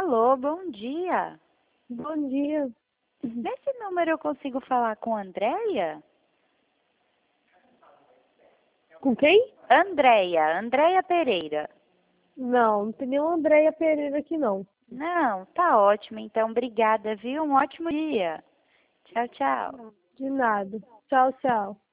Alô, bom dia. Bom dia. Nesse número eu consigo falar com a Andréia? Com quem? Andréia Pereira. Não tem nenhuma Andréia Pereira aqui, não. Não, tá ótimo, então obrigada, viu? Um ótimo dia. Tchau, tchau. De nada. Tchau, tchau.